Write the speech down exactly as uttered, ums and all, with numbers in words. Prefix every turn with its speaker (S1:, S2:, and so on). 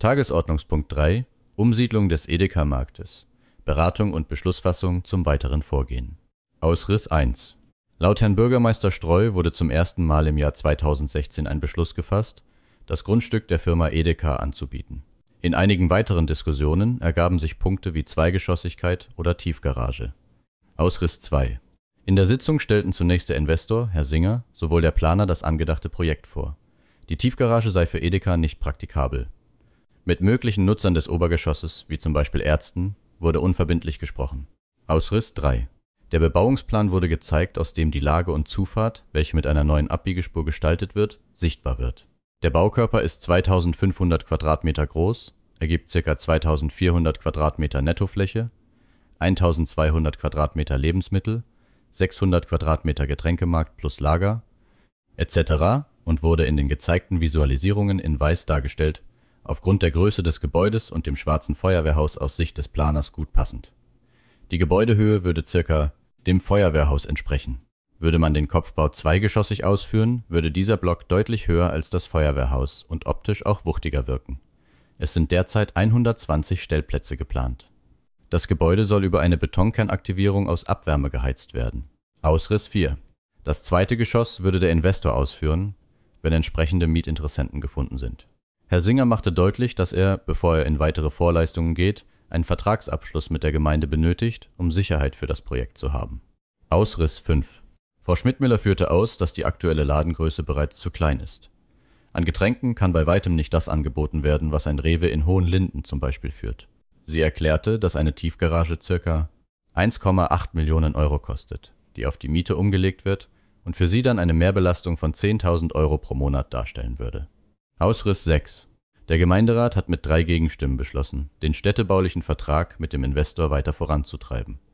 S1: Tagesordnungspunkt drei: Umsiedlung des Edeka-Marktes. Beratung und Beschlussfassung zum weiteren Vorgehen. Ausriss eins: Laut Herrn Bürgermeister Streu wurde zum ersten Mal im Jahr zweitausendsechzehn ein Beschluss gefasst, das Grundstück der Firma Edeka anzubieten. In einigen weiteren Diskussionen ergaben sich Punkte wie Zweigeschossigkeit oder Tiefgarage. Ausriss zwei: In der Sitzung stellten zunächst der Investor, Herr Singer, sowohl der Planer das angedachte Projekt vor. Die Tiefgarage sei für Edeka nicht praktikabel. Mit möglichen Nutzern des Obergeschosses, wie zum Beispiel Ärzten, wurde unverbindlich gesprochen. Ausriss drei: Der Bebauungsplan wurde gezeigt, aus dem die Lage und Zufahrt, welche mit einer neuen Abbiegespur gestaltet wird, sichtbar wird. Der Baukörper ist zweitausendfünfhundert Quadratmeter groß, ergibt ca. zweitausendvierhundert Quadratmeter Nettofläche, eintausendzweihundert Quadratmeter Lebensmittel, sechshundert Quadratmeter Getränkemarkt plus Lager et cetera und wurde in den gezeigten Visualisierungen in weiß dargestellt, aufgrund der Größe des Gebäudes und dem schwarzen Feuerwehrhaus aus Sicht des Planers gut passend. Die Gebäudehöhe würde circa dem Feuerwehrhaus entsprechen. Würde man den Kopfbau zweigeschossig ausführen, würde dieser Block deutlich höher als das Feuerwehrhaus und optisch auch wuchtiger wirken. Es sind derzeit hundertzwanzig Stellplätze geplant. Das Gebäude soll über eine Betonkernaktivierung aus Abwärme geheizt werden. Ausriss vier: Das zweite Geschoss würde der Investor ausführen, wenn entsprechende Mietinteressenten gefunden sind. Herr Singer machte deutlich, dass er, bevor er in weitere Vorleistungen geht, einen Vertragsabschluss mit der Gemeinde benötigt, um Sicherheit für das Projekt zu haben. Ausriss fünf: Frau Schmidtmüller führte aus, dass die aktuelle Ladengröße bereits zu klein ist. An Getränken kann bei weitem nicht das angeboten werden, was ein Rewe in Hohenlinden zum Beispiel führt. Sie erklärte, dass eine Tiefgarage ca. eins Komma acht Millionen Euro kostet, die auf die Miete umgelegt wird und für sie dann eine Mehrbelastung von zehntausend Euro pro Monat darstellen würde. Ausriss sechs: Der Gemeinderat hat mit drei Gegenstimmen beschlossen, den städtebaulichen Vertrag mit dem Investor weiter voranzutreiben.